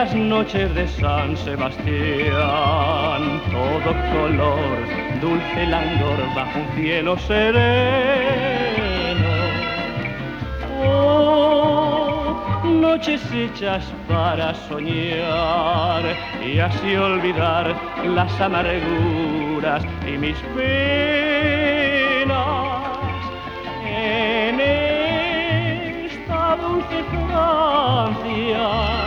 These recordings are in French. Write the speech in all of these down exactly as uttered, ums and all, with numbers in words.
bellas noches de San Sebastián, todo color, dulce languor bajo un cielo sereno. Oh, noches hechas para soñar y así olvidar las amarguras y mis penas. En esta dulce Francia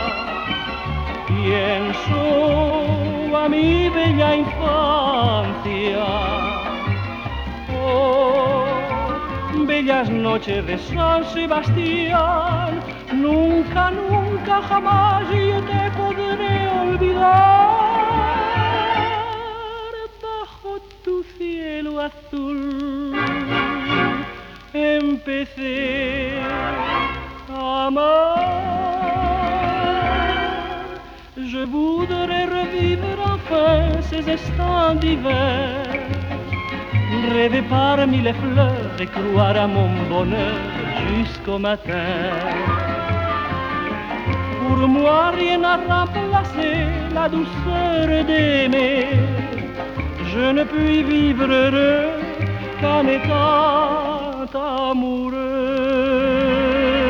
pienso a mi bella infancia. Oh, bellas noches de San Sebastián, nunca, nunca, jamás yo te podré olvidar. Bajo tu cielo azul empecé a amar. Je voudrais revivre enfin ces instants d'hiver, rêver parmi les fleurs et croire à mon bonheur jusqu'au matin. Pour moi rien n'a remplacé la douceur d'aimer. Je ne puis vivre heureux qu'en étant amoureux.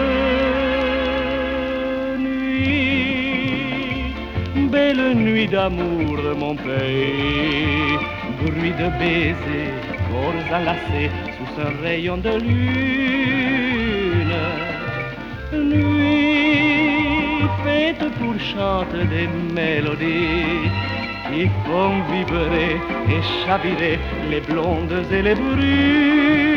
Nuit, belle nuit d'amour de mon pays, bruit de baisers, corps enlacés sous un rayon de lune. Nuit faite pour chanter des mélodies qui font vibrer et chavirer les blondes et les brunes.